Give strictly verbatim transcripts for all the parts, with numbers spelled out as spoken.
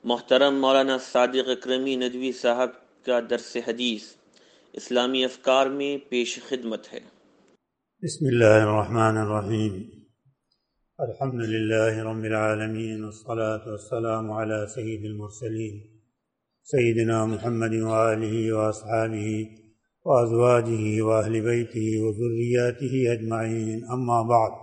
محترم مولانا صادق اکرمی ندوی صاحب کا درس حدیث اسلامی افکار میں پیش خدمت ہے۔ بسم اللہ الرحمن الرحیم، الحمد للہ رب العالمین، والصلاة والسلام علی سید المرسلین سیدنا محمد وآلہ واصحابہ وازواجہ واہل بیتہ وذریاتہ اجمعین، اما بعد۔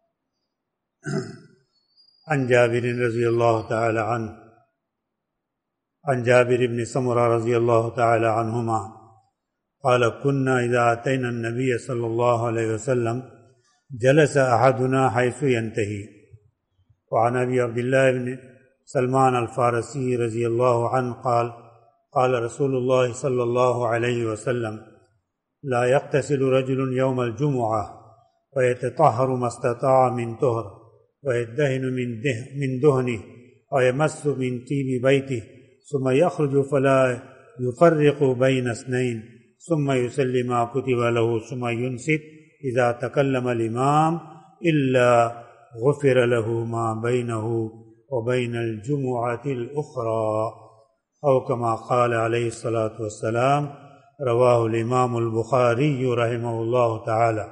عن جابر رضی اللہ تعالی عنہ عن جابر بن سمرہ رضی اللہ تعالی عنہما قال كنا اذا اتينا النبي صلى الله عليه وسلم جلس احدنا حيث ينتهي۔ وعن ابي عبد الله بن سلمان الفارسي رضی اللہ عنہ قال قال رسول الله صلى الله عليه وسلم لا يغتسل رجل يوم الجمعة ويتطهر ما استطاع من طهر ويدهن من ده من دهنه ويمس من طيب بيته ثم يخرج فلا يفرق بين اثنين ثم يصلي ما كتب له ثم ينصت إذا تكلم الإمام إلا غفر له ما بينه وبين الجمعة الأخرى أو كما قال عليه الصلاة والسلام، رواه الإمام البخاري رحمه الله تعالى۔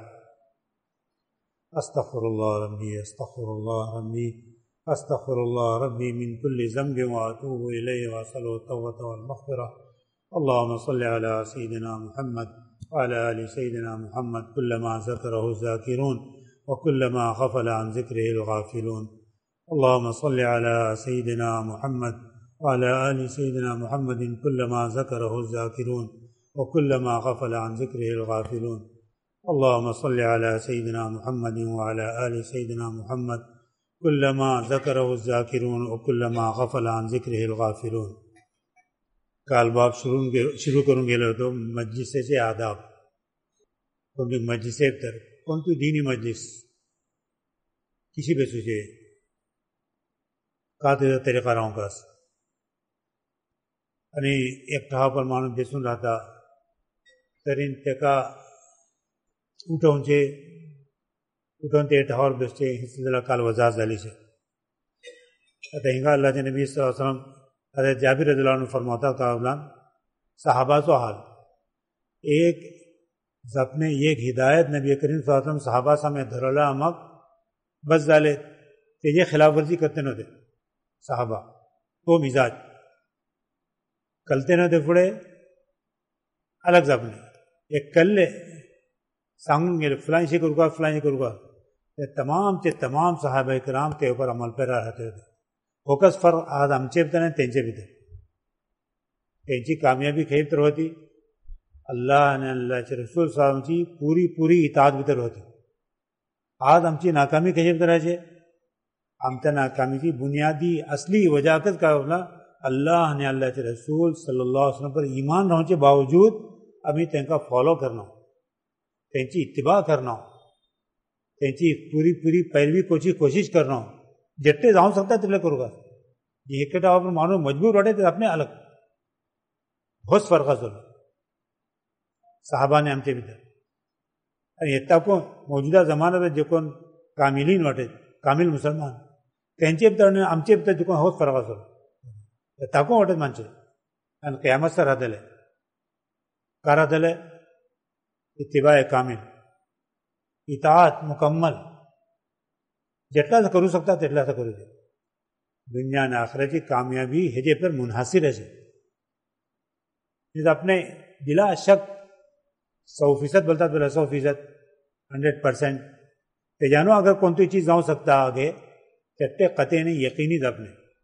استغفر الله ربي استغفر الله ربي استغفر الله ربي من كل ذنب واتوب اليه واساله التوبه والمغفره۔ اللهم صل على سيدنا محمد وعلى ال سيدنا محمد كلما ذكره الذاكرون وكلما غفل عن ذكره الغافلون۔ اللهم صل على سيدنا محمد وعلى ال سيدنا محمد كلما ذكره الذاكرون وكلما غفل عن ذكره الغافلون۔ اللهم صل على سيدنا محمد وعلى ال سيدنا محمد كلما ذكره الذاكرون وكلما غفل عن ذكره الغافلون۔ کال باب شروع شروع کروں گے تو مجلس سے آداب کیونکہ مجلس تر کون تو دینی مجلس کسی پہ سوچے کہتے طریقہ رہوں کا یعنی ایک ٹھاؤ پر مانو دے سن رہا تھا ترین تکا اٹھون سے اٹھون تے ٹھاور بستے حصہ دلہ کال وزاز علی سے اتا ہنگا اللہ کے نبی صلی اللہ علیہ وسلم حضرت جابر رضی اللہ عنہ فرماتا تھا صحابہ تو حال ایک زپنے ایک ہدایت نبی کریم صلی اللہ علیہ وسلم صحابہ سامنے دھرلا امک بس ڈالے تیجے خلاف ورزی کرتے نہ دے صحابہ تو مزاج کلتے نہ دے پڑے الگ زپنے ایک کل لے سانگوں گے فلائیں سے کروں گا فلائیں سے کروں گا تمام تے تمام صحابہ کرام کے اوپر عمل پیرا رہتے تھے فوکس فر آد ہم چیپتے ہیں تینچے بھی تھے تینچی کامیابی خیبتر ہوتی اللہ نے اللہ کے رسول صلی اللہ علیہ وسلم کی پوری پوری اطاعت بتر ہوتی آد ہم چی ناکامی خیبتر ہے ہم تے ناکامی کی بنیادی اصلی وجاکت کا ہونا اللہ نے اللہ کے رسول صلی اللہ علیہ وسلم پر ایمان رہنے کے باوجود ابھی تین کا فالو کرنا ہو تینچی اتباع کرنا ہو تینچی پوری پوری پیروی کوشش کوشش کرنا ہو جتنے جاؤں سکتا ہے تلے کروں گا یہ ایک کٹا پر مانو مجبور رہے تو اپنے الگ بہت فرقہ سن صحابہ نے ہم سے بھی تھا یہ تب کو موجودہ زمانہ میں جو کون کاملین وٹے کامل مسلمان تینچے بھی نے ہم سے بھی جو کون بہت فرقہ سن تب کو وٹے مان سے قیامت سے رہ دلے کارا دلے اتباع کامل اطاعت مکمل جتنا سے کرو سکتا تتلا سے کرو دنیا نے آخرت کی کامیابی ہجے پر منحصر ہے اپنے بلا شک سو فیصد بولتا بلا سو فیصد ہنڈریڈ پرسینٹ تے جانو اگر کون تو چیز جاؤں سکتا آگے چٹے قطع نہیں یقینی اپنے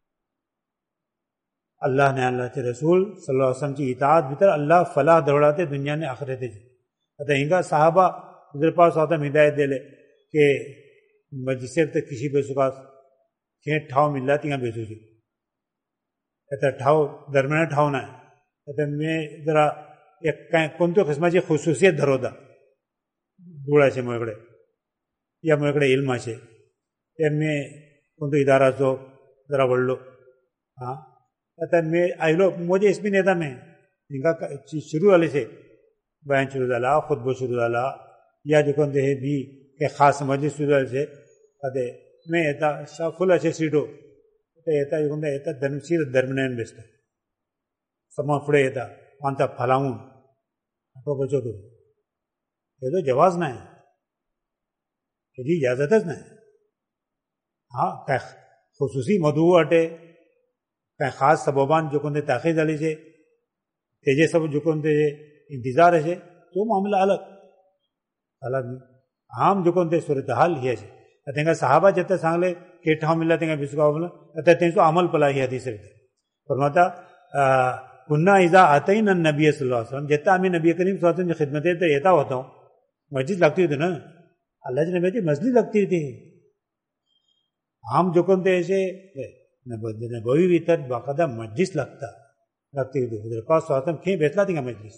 اللہ نے اللہ کے رسول صلی اللہ علیہ وسلم کی اطاعت بھیتر اللہ فلاح دوڑاتے دنیا نے آخرت جی اتا ہنگا صحابہ ادھر پاس آتا ہدایت دے لے کہ مجلسے تک کسی بے سکاس کھینٹ ٹھاؤ مل جاتی ہیں بے سوچی کہتا ٹھاؤ درمیان ٹھاؤ نہ ہے کہتا میں ذرا ایک کون تو قسمہ چی خصوصیت دھرو دا بوڑا سے موکڑے یا موکڑے علم سے یا میں کون تو ادارہ سو ذرا بڑھ لو ہاں کہتا میں آئی لو مجھے اس بھی نہیں تھا میں ان کا شروع والے سے بیان شروع ڈالا خطبہ شروع ڈالا یا جو کون دے بھی کہ خاص مجلس شروع والے سے کہتے میں ایتا فل اچھے سیٹو ते येता येऊन येता धर्मशीर धर्मनयन बेसता समोर पुढे येता मानता फलावून तो बचो करून हेजो जवाज नाही, हेजी इजाजतच नाही. हां काय खसूसी मधू वाटे काय खास सबबान जो कोणते ताकीद जाली છે तेजे सब जो कोणते इंतजार છે तो मामला अलग अलग आम जो कोणते सूरत हाल हे છે. तेंका सहाबा जेता सांगले के ठाव मिला तेंका बिस्का बोला आता तेंचो अमल पला ही हदीस रे फरमाता कुन्ना इजा आतैन नबी सल्लल्लाहु अलैहि वसल्लम जेता आम्ही नबी करीम सल्लल्लाहु अलैहि वसल्लम खिदमत ते येता होतो मस्जिद लागती होती ना अल्लाहच्या नबीची मस्जिद लागती होती. आम जो कोणते असे नबवी भितर बाकायदा मस्जिद लागता लागती होती पाच स्वातम खी भेटला तिंगा मस्जिद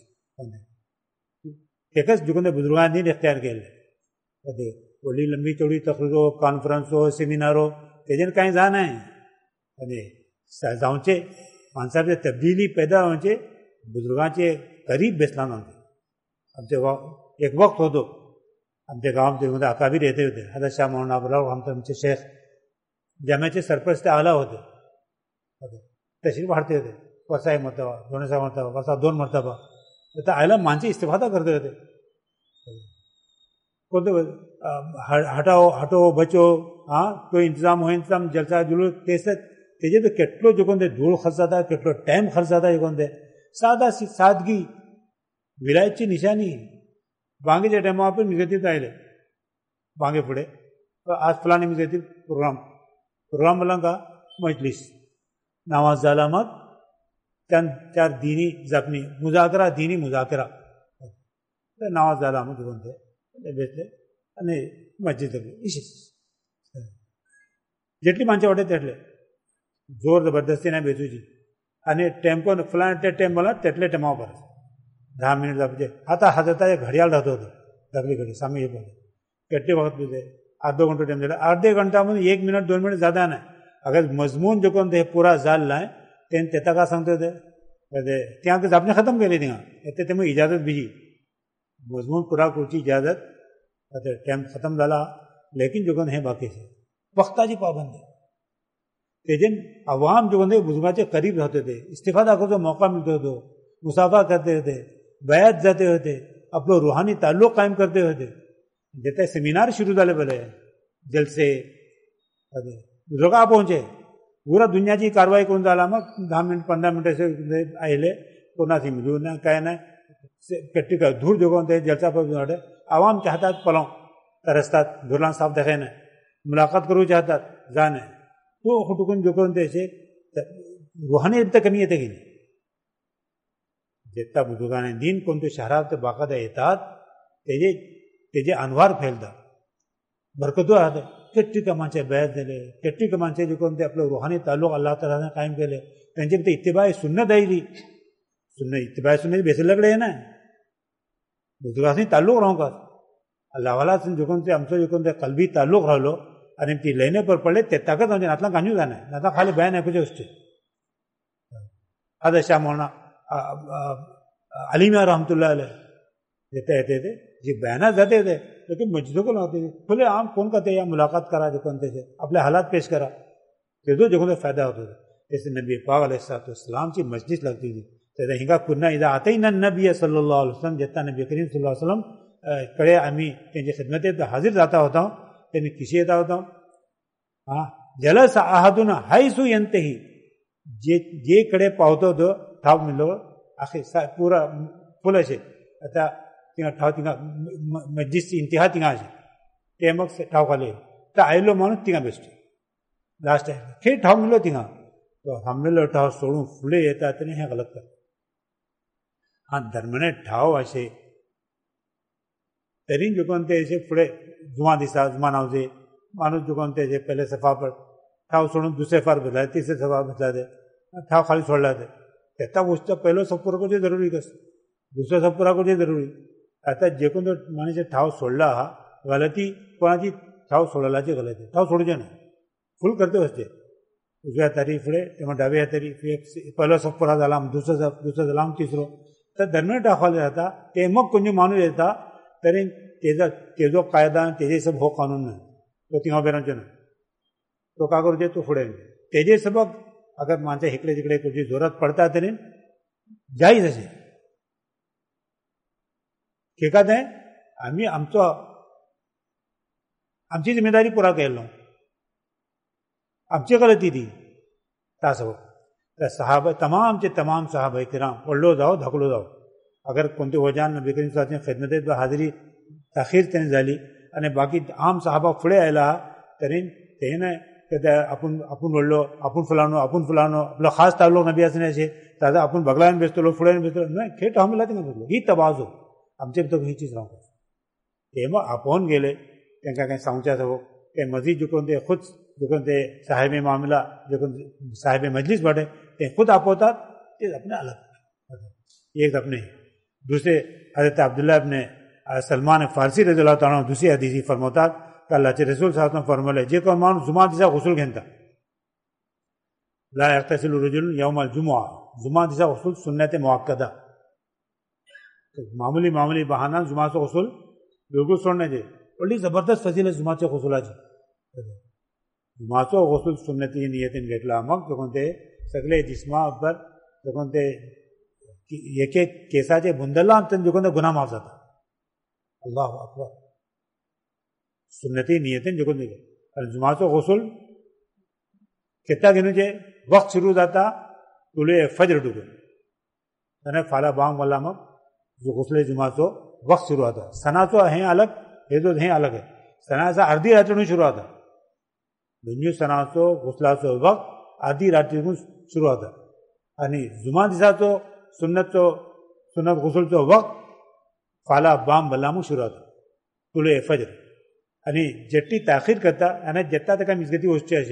तेकच जो कोणते बुजुर्गांनी इख्तियार केले व्हडली लंबी चवडी तकरिरो कॉन्फरन्सो सेमिनारो तेजेर कांय जायना आनी जावचे माणसा भितर तब्दीली पैदा होवचे बुजुर्गांचे करीब बेसला जावचे. आमचे एक वक्त होतो आमच्या गावात अकाबीर येते होते हजरत शाह मौलाना अबरार आमचे शेख जाम्याचे सरपरस्त आला होते तशरीफ वाढते होते वसा एक मरतबा दोन सहा मरतबा वसा दोन मरतबा तर आयला माणसे इस्तिफादा करते होते कोणते हटाओ हटो बचो हां तो इंतजाम हो इंतजाम जलसा जुलूस तेच तेजे तो केटलो जो कोणते धूळ खर्च जाता केटलो टायम खर्च जाता हे कोणते सादा सादगी विलायतची निशानी. बांगेच्या टायमार पण मिगतीत आयले बांगे फुडें आज फलाणी मिगतीत प्रोग्राम प्रोग्राम बोला का मजलीस नावाज जाला मग त्या चार दिनी जपणी मुजाकरा दिनी मुजाकरा नावाज जाला मग कोणते बेसले आणि मस्जिद इशीच जेटली माणसं वाटत तेटले जोर जबरदस्ती नाही बेसूची आणि टेम्पो फलाण ते टेम बोला तेटले टेमा पर दहा मिनिट जापचे आता हातात एक घडियाळ राहत होतं दगडी घडी सामी हे बोले केट्टे वक्त पुजे आधो घंटो टाइम दिला अर्धे घंटा म्हणून एक मिनट दोन मिनट ज्यादा नाही अगर मजमून जो कोण ते पुरा जाल्ला आहे ते तेता का सांगतो ते त्या जापणे खतम केले थिंगा येते ते मग इजाजत बिजी मजमून पुरा करची इजाजत टाइम खतम झाला लेकिन जो कोण हे बाकी आहे वक्ताची पाबंदी तेजेन अवाम जो कोणते बुजुर्गाचे करीब राहते थे इस्तिफादा करतो मौका मिळतो होतो मुसाफा करते होते बयात जाते होते आपलो रूहानी ताल्लुक कायम करते होते जेते सेमिनार शुरू झाले बोले जलसे बुजुर्गा पहुंचे पूरा दुनियाची कारवाई करून झाला मग दहा मिनिट पंधरा मिनिट असे आयले कोणाशी मिळून नाही काय नाही कट्टी का धूळ जो कोणते जलसा पर आवाम चाहतात पलाव रस्तात धुरला साफ देखाय नाही मुलाकात करू चाहतात जाणे तो हुटुकून जो कोणते असे रूहानी तर कमी येते की नाही जेता बुजुर्गाने दिन कोणते शहरात बाकायदा येतात तेजे तेजे अनवार फैलतात बरकतो राहते केट्टी कमांचे बयात दिले केट्टी कमांचे जे कोणते आपलं रूहानी ताल्लुक अल्लाह तालाने कायम केले त्यांचे ते इत्तिबाय सुन्नत आयली सुन्नत इत्तिबाय सुन्नत बेसलकडे आहे ना बुजुर्गांनी ताल्लुक राहूंका अल्लाहवाला जो कोणते आमचं जे कोणते कलबी ताल्लुक राहिलो आणि ती लयने पर पडले ते ताकद म्हणजे नातला कांजू जाणार नाता खाली बयान ऐकूचे असते आज अशा म्हणा अलीमिया रहमतुल्लाह अलैह येते येते थे जी बयाना जाते थे लेकिन मस्जिदों को लाते थे खुले आम कौन कहते या मुलाकात करा जो कौन से अपने हालात पेश करा ते दो जगहों से फायदा होता था. जैसे नबी पाक अलैहिस्सलाम की मस्जिद लगती थी तर हिंगा कुन्ना इदा आते ना नबी सल्लल्लाहु अलैहि वसल्लम जेता नबी करीम सल्लल्लाहु अलैहि वसल्लम कडे आम्ही त्यांच्या खिदमतीत हाजीर जाता होता त्यांनी किशी येता होता हां जलस आहदुन हायसु यंतही जे जे कडे पावतो तो ठाव मिळलो आखी पुरा फुल असे आता तिंगा ठाव तिंगा मस्जिदची इंतिहा तिंगा असे ते मग ठाव खाली तर आयलो म्हणून तिंगा बेस्ट लास्ट आहे खे ठाव मिळलो तिंगा तो हमलेलो ठाव सोडून फुले येतात आणि हे गलत करतात. हा धर्मने ठाव असे तरी जो कोण ते असे पुढे जुमा दिसा जुमा नावचे माणूस जो कोण ते पहिले सफा पर ठाव सोडून दुसरे फार बदला तिसरे सफा बदला ते ठाव खाली सोडला ते त्याचा गोष्ट पहिलं सपूर करूचे जरुरी कसं दुसरं सपुरा करूचे जरुरी आता जे कोण माणूस ठाव सोडला हा गलती कोणाची ठाव सोडलाची गलती ठाव सोडूचे नाही फुल करते असते उजव्या तारी फुडे तेव्हा डाव्या तारी पहिलो सपुरा झाला दुसरं दुसरं झाला तिसरो तर दरम्यान ठाव खाली जाता ते मग कोणी माणूस येता तरी तेजा तेजो कायदा तेजे सब हो कानून नाही तो तिंगा बेरांचे ना तो का करूचे तो फुडें तेजे सबक अगर माणसं इकडे तिकडे कुठची जोरात पडता तरी जायच असे एखाद आहे आम्ही आमचो आमची जिम्मेदारी पुरा केलो आमची गलती ती ता सबक त्या सहाबा तमामचे तमाम सहाबा किराम पडलो जाओ धाकलो जाओ अगर कोणते वजान नबी करीम सल्लल्लाहु अलैहि वसल्लम खिदमतीत हाजरी ताखीर त्यांनी झाली आणि बाकी आम सहाबा फुडे आयला तरी ते नाही की आपण आपण वडलो आपण फुलानो आपण फुलानो आपलो खास तालुक नबी असणे असे ताजा आपण बगलान बेसतलो फुड्यान बेसतलो नाही खेट हमला ते बसलो ही तबाजो आमचे भितर ही चीज रावता ते मग आपण गेले त्यांना काही सांगच्या सबक ते मस्जिद जिकून ते खुद जिकून ते साहेब मामला जिकून साहेब मजलिस बाटे ते खुद आपवतात ते अपने अलग एक अपने दूसरे हजरत अब्दुल्ला अपने सलमान फारसी रज़ी अल्लाह ताला दूसरी हदीसी फरमातात कि अल्लाहचे रसूल साहब फरमाले जे कोण माणूस जुमा दिसा गुसूल घेता ला यग्तसिलु रजुलुन यौमल जुमुआ जुमा दिसा गुसूल सुन्नत मुअक्कदा मामूली मामूली बहाना जुमाचो गुसूल बिलकुल सोडणे जे व्हडली जबरदस्त फजिलत जुमाच्या गुसूलाची जुमाचो गुसूल सुन्नती नियतीन घेतला मग देखून ते सगळे जिस्मा उपर देखून ते एक एक केसाचे बुंदला देखून ते गुन्हा माफ जाता अल्लाह अकबर सुन्नती नियतीन देखून आणि जुमाचो गुसूल केत्ता घेऊनचे वक्त सुरू जाता तुले फजर डुबून आणि फाला बांग मला मग जो गुसले जुमाचो वक्त सुरू होता सणाचो हे अलग हे जो हे अलग आहे सणाचा अर्धी रात्रीतून सुरू होता दोन्ही सणाचो गुसलाचो वक्त अर्धी रात्रीतून सुरू होता आणि जुमा दिसाचो सुन्नतचो सुन्नत गुसलचो वक्त फाला बाम बल्लामू सुरू होता तुले फजर आणि जेट्टी ताखीर करता आणि जेट्टा ताका मिजगती वचचे अशे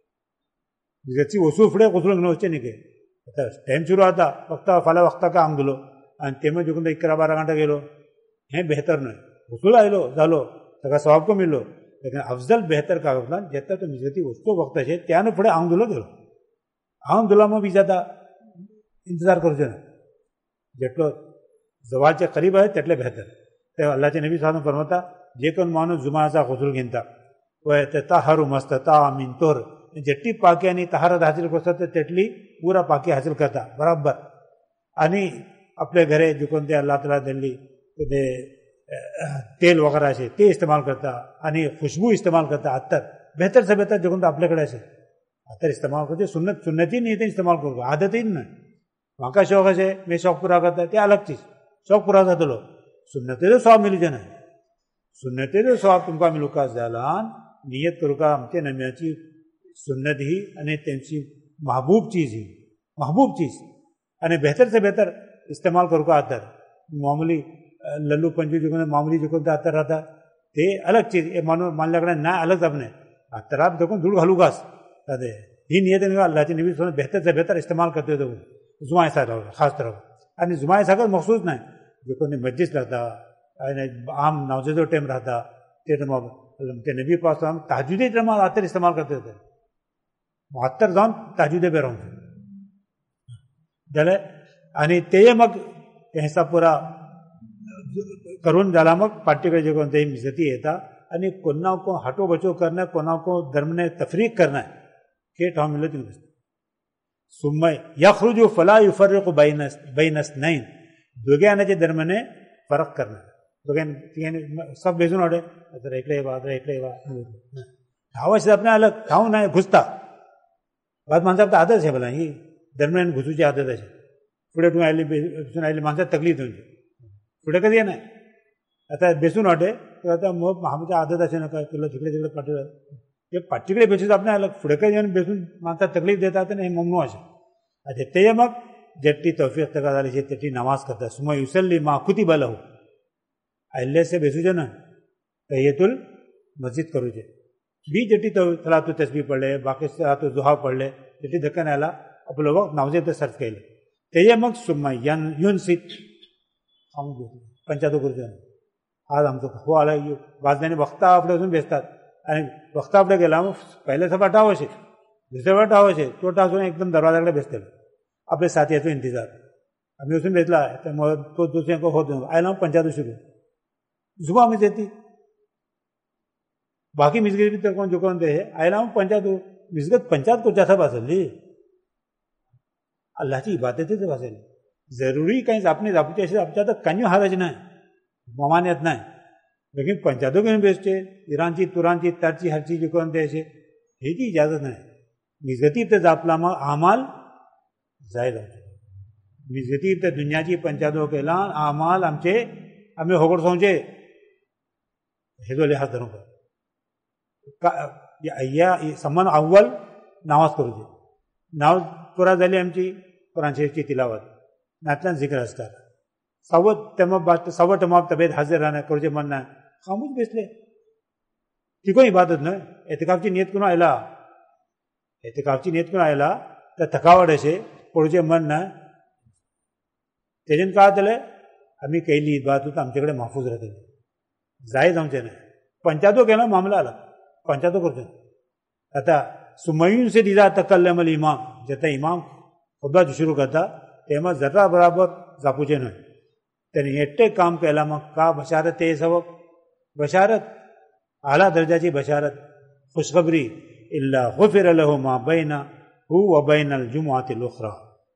मिजगती वचू फुडें गुसलूंक न्हू वचचें न्ही के आतां टायम सुरू जाता फक्त फाल्यां वखताका हांग दिलो आनी तेमा जिकून इकरा बारा घंटा गेलो हें बेहतर न्हय वसूल आयलो जालो ताका सवाब कमी मिळलो लेकिन अफजल बेहतर कागदान जेता तो मिजगती वचचो वक्त अशें त्यान फुडें हांग दिलो गेलो हांग दिलो मग बीज जाता इंतजार करचें ना जेटलो जवालचे करीब आहे तेटले बेहतर ते अल्लाचे नबी साहब फरमाता जे कोण माणूस जुमाचा गुसूल घेता वय ते ताहरू मस्त ता मिन तोर जेट्टी पाकी आनी तहारत हासील करता ते तेटली पुरा पाकी हासील करता बराबर आनी आपले घरे जिकून ते अल्लाह ताला दिल्ली ते तेल वगैरह असे ते इस्तेमाल करता आणि खुशबू इस्तेमाल करता अत्तर बेहतर से बेहतर जिकून आपल्याकडे असे अत्तर इस्तेमाल करते सुन्नत सुन्नती नाही ते इस्तेमाल करतो आदतही नाही म्हाका शौक असे मी शौक पुरा करता ते अलग चीज शौक पुरा जातलो सुन्नतेचो स्वाब मिलूचे ना सुन्नतेचो स्वाब तुमकां मिलूका जालान नियत करूका आमच्या नम्याची सुन्नत ही आणि त्यांची महबूब चीज ही महबूब चीज आणि बेहतर से बेहतर इस्तेमाल करूका अत्तर मामूली लल्लू पंजू जिकून मामूली जिकून ते अत्तर राहता ते अलग चीज हे मानून मानल्याकडे ना अलग आपणे अत्तराब देखून धूळ घालू घास अरे ही नियत अल्लाहची नबी सोनं बेहतर से बेहतर इस्तेमाल करते देखून जुमाय सागर खास तरह आणि जुमाय सागर मखसूस नाही जिकून मस्जिद राहता आणि आम नवजेचो टाइम राहता ते टायमा ते नबी पासून ताजुदे टायमा अत्तर इस्तेमाल करते होते अत्तर जावन ताजुदे बे रावचे जाल्यार आणि ते मग हिसाब पुरा करून जाला मग पार्टिकल जे कोणते मिजती येता आणि कोणा को हटो बचो करना कोणा को दरमने तफरीक करना के ठाव मिलत नहीं सुम्मय यखरुजु फला युफर्रिकु बैन बैनस्नैन दोघांचे दरम्यान फरक करना दोघां सब बेजून ओढे तर इकडे वा इकडे वा ठाव असे आपल्या अलग ठाव नाही घुसता बात माणसा आदत आहे भला ही दरम्यान घुसूची आदत असे पुढे तू आयली बेसून आयली माणसा तकलीफ तुमची पुढे कधी येणार आता बेसून वाटे तर आता मग आमच्या आदत असे नका तुला तिकडे तिकडे पाठवलं ते पाठीकडे बेसून आपण आलं पुढे कधी येऊन बेसून माणसा तकलीफ देतात आणि हे ममनू असे अच्छा ते मग जेट्टी तौफीक तका झाली तेटी नमाज करतात सुमा युसल्ली मा कुती बल हो आयल्ले से बेसूचे ना तय्यतुल मस्जिद करूचे बी जेटी तो चला तू तस्बीह पडले बाकी तू जुहा पडले जेटी धक्कन आला आपलं वक्त नावजे ते सर्च केले ते मग सुम्मा यन युन सीत पंचायत करूचे आज आमचं हो आला वाजण्याने वक्ता आपल्या अजून बेसतात आणि वक्ता आपल्या गेला मग पहिले सभा टाव असे दुसऱ्या वेळा टाव असे तो टासून एकदम दरवाजाकडे बेसतेलो आपले साथीयाचो इंतजार आम्ही वचून बेसला त्यामुळे तो दुसऱ्या होत आयला पंचायत सुरू जुमा मिजती बाकी मिजगिरी तर कोण जुकोन ते आयला पंचायत مسگت پنچات کو جاتا باسلی اللہ کی عبادت ہے باسلی ضروری کہیں اپنے ضابطے ایسے آپ چاہتا کنیو حرج نہ ہے ممانعت نہ ہے لیکن پنچاتوں کے بیچتے ایران چیز توران چیز تر چیز ہر چیز کو ایسے یہ کی اجازت نہ ہے مزگتی ابت ضابطلامہ اعمال ظاہر ہو مزگتی ابت دنیا کی پنچاتوں کے اعلان اعمال ہم چے ہمیں ہوگڑ سمجھے ہدو لحاظ دروں کا سمن اول نماز کرو جی نماز پورا دلی ہم چی قرآن شریف کی تلاوت ناتلان ذکر اذکار سوت تمام بات سوت تمام طبیعت حاضر رہنا کرو جی من نہ خاموش بیس لے کی کوئی عبادت نہ اعتکاف کی نیت کو نہ اعلیٰ اعتکاف کی نیت کو نہ اعلیٰ تو تھکاوٹ ایسے کرو جی من نہ تیجن کہا چلے ہمیں کئی لی بات ہوتا ہم چکڑے محفوظ رہتے ہیں زائد ہم چاہنے پنچاتوں کہنا معاملہ الگ پنچاتوں کرتے ہیں اتا سمیون سے دیزا تکلم الامام جتا امام خطبہ جو شروع کرتا تیمہ ذرہ برابر زاپوچے نوے تینی ایٹے کام کے علامہ کا بشارت ہے سبب بشارت اعلیٰ درجہ چی بشارت خوشخبری اللہ غفر له ما بین ہو و بین الجمعات الاخرى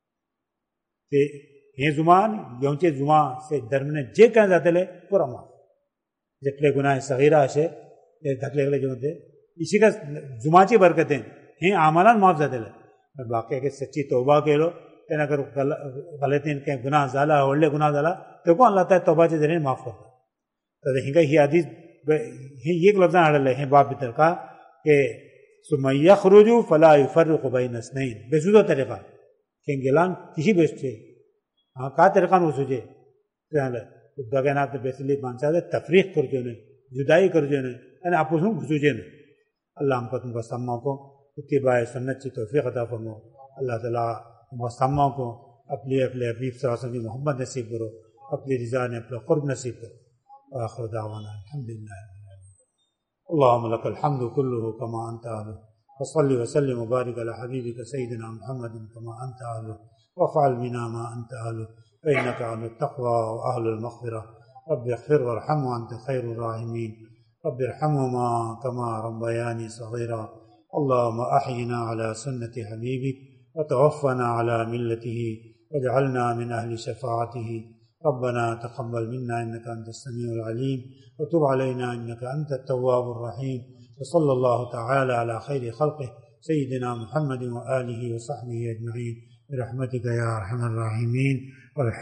یہ زمان یونچے جمعہ سے درمنے جے کہاں جاتے لے پورا معاف جتلے گناہ صغیرہ سے دھکلے گلے جو ہوتے اسی کا جمعہ چی برکتیں ہیں عاملان معاف جاتے لے باقی کہ سچی توبہ کے لو تین اگر غلطین کہیں گناہ زالا اوڑلے گناہ زالا تو کون اللہ تعالیٰ توبہ چی ذریعے معاف کرتا تو دیکھیں گا یہ حدیث یہ ایک لفظاں اڑھ لے ہیں باب بتر کا کہ ثم یخرج فلا یفرق بین اثنین بے طریقہ کہ گلان کسی بیستے ہاں کا طریقہ نو سوچے بغیر تو بیسلی مانسا دے تفریق کر جو نہیں جدائی کر جو نہیں یعنی آپ اس میں گھسوچے نہیں اللہ ہم کو تم کو سما کو اتباع سنت کی توفیق عطا فرمو اللہ تعالیٰ تم کو سما کو اپنے اپنے حبیب صلی اللہ علیہ وسلم کی محبت نصیب کرو اپنی رضا نے اپنا قرب نصیب کرو آخر دعوانا الحمدللہ اللهم لك الحمد كله كما أنت أهله وصل وسلم وبارك على حبيبك سيدنا محمد كما أنت أهله وافعل بنا ما أنت أهله فإنك أهل التقوى وأهل المغفرة رب اغفر وارحم وأنت خير الراحمين رب ارحمهما كما ربياني صغيرا اللهم أحينا على سنة حبيبك وتوفنا على ملته واجعلنا من أهل شفاعته ربنا تقبل منا إنك أنت السميع العليم وتب علينا إنك أنت التواب الرحيم وصلى الله تعالى على خير خلقه سيدنا محمد وآله وصحبه أجمعين برحمتك يا أرحم الراحمين.